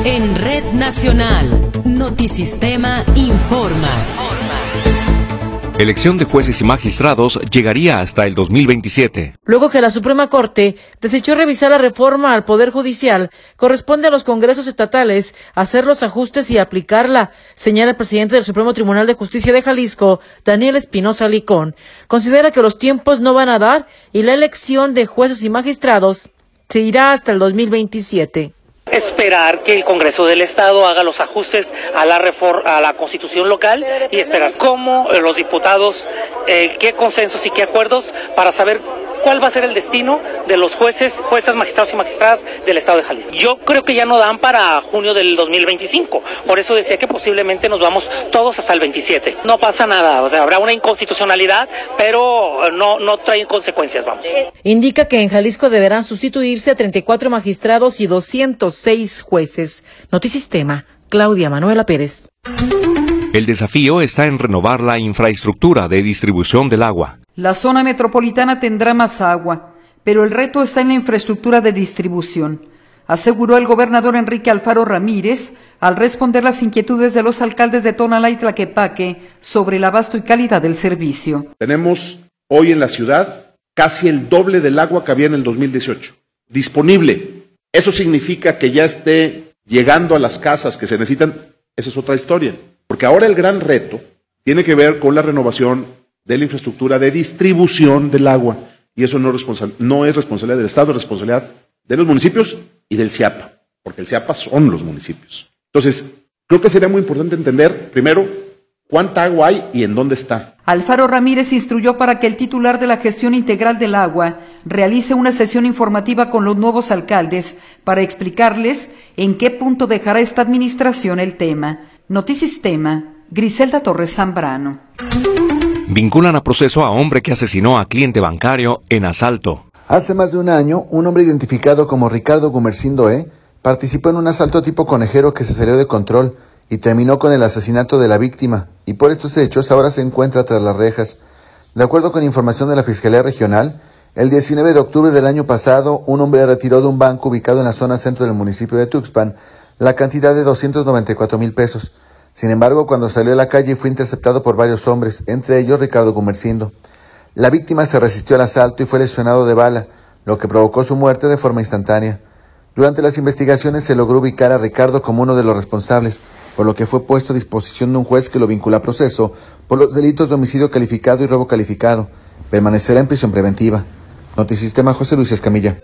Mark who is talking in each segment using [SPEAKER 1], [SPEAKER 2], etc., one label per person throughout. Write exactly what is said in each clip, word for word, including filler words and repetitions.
[SPEAKER 1] En Red Nacional, Notisistema informa.
[SPEAKER 2] Elección de jueces y magistrados llegaría hasta el dos mil veintisiete.
[SPEAKER 3] Luego que la Suprema Corte desechó revisar la reforma al Poder Judicial, corresponde a los congresos estatales hacer los ajustes y aplicarla, señala el presidente del Supremo Tribunal de Justicia de Jalisco, Daniel Espinosa Licón. Considera que los tiempos no van a dar y la elección de jueces y magistrados se irá hasta el dos mil veintisiete.
[SPEAKER 4] Esperar que el Congreso del Estado haga los ajustes a la reforma, a la Constitución local y esperar cómo eh, los diputados, eh, qué consensos y qué acuerdos para saber cuál va a ser el destino de los jueces, jueces, magistrados y magistradas del Estado de Jalisco. Yo creo que ya no dan para junio del dos mil veinticinco, por eso decía que posiblemente nos vamos todos hasta el veintisiete. No pasa nada, o sea, habrá una inconstitucionalidad, pero no, no trae consecuencias, vamos.
[SPEAKER 3] Indica que en Jalisco deberán sustituirse a treinta y cuatro magistrados y doscientos seis jueces. Notisistema, Claudia Manuela Pérez.
[SPEAKER 2] El desafío está en renovar la infraestructura de distribución del agua.
[SPEAKER 5] La zona metropolitana tendrá más agua, pero el reto está en la infraestructura de distribución, aseguró el gobernador Enrique Alfaro Ramírez al responder las inquietudes de los alcaldes de Tonalá y Tlaquepaque sobre el abasto y calidad del servicio.
[SPEAKER 6] Tenemos hoy en la ciudad casi el doble del agua que había en el dos mil dieciocho, disponible. Eso significa que ya esté llegando a las casas que se necesitan. Esa es otra historia, porque ahora el gran reto tiene que ver con la renovación de la infraestructura de distribución del agua, y eso no es, responsab- no es responsabilidad del Estado, es responsabilidad de los municipios y del CIAPA, porque el CIAPA son los municipios. Entonces, creo que sería muy importante entender, primero, cuánta agua hay y en dónde está.
[SPEAKER 5] Alfaro Ramírez instruyó para que el titular de la gestión integral del agua realice una sesión informativa con los nuevos alcaldes para explicarles en qué punto dejará esta administración el tema. Notisistema, Griselda Torres Zambrano.
[SPEAKER 2] Vinculan a proceso a hombre que asesinó a cliente bancario en asalto.
[SPEAKER 7] Hace más de un año, un hombre identificado como Ricardo Gumercindo E. participó en un asalto tipo conejero que se salió de control y terminó con el asesinato de la víctima, y por estos hechos ahora se encuentra tras las rejas. De acuerdo con información de la Fiscalía Regional, el diecinueve de octubre del año pasado, un hombre retiró de un banco ubicado en la zona centro del municipio de Tuxpan la cantidad de doscientos noventa y cuatro mil pesos. Sin embargo, cuando salió a la calle fue interceptado por varios hombres, entre ellos Ricardo Gumercindo. La víctima se resistió al asalto y fue lesionado de bala, lo que provocó su muerte de forma instantánea. Durante las investigaciones se logró ubicar a Ricardo como uno de los responsables, por lo que fue puesto a disposición de un juez que lo vincula a proceso por los delitos de homicidio calificado y robo calificado. Permanecerá en prisión preventiva. Notisistema, José Luis Escamilla.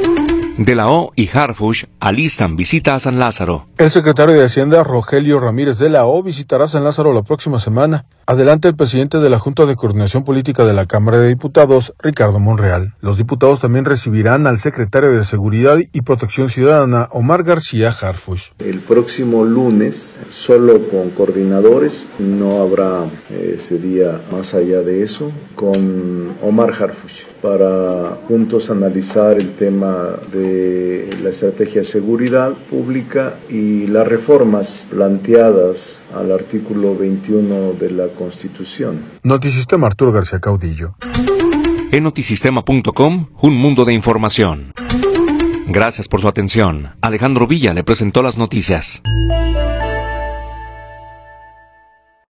[SPEAKER 2] De la O y Harfuch alistan visita a San Lázaro.
[SPEAKER 8] El secretario de Hacienda, Rogelio Ramírez de la O, visitará San Lázaro la próxima semana. Adelante el presidente de la Junta de Coordinación Política de la Cámara de Diputados, Ricardo Monreal. Los diputados también recibirán al secretario de Seguridad y Protección Ciudadana, Omar García Harfuch.
[SPEAKER 9] El próximo lunes, solo con coordinadores, no habrá eh, ese día más allá de eso, con Omar Harfuch, para juntos analizar el tema de la estrategia de seguridad pública y las reformas planteadas al artículo veintiuno de la Constitución.
[SPEAKER 8] Notisistema, Arturo García Caudillo.
[SPEAKER 2] En notisistema punto com, un mundo de información. Gracias por su atención. Alejandro Villa le presentó las noticias.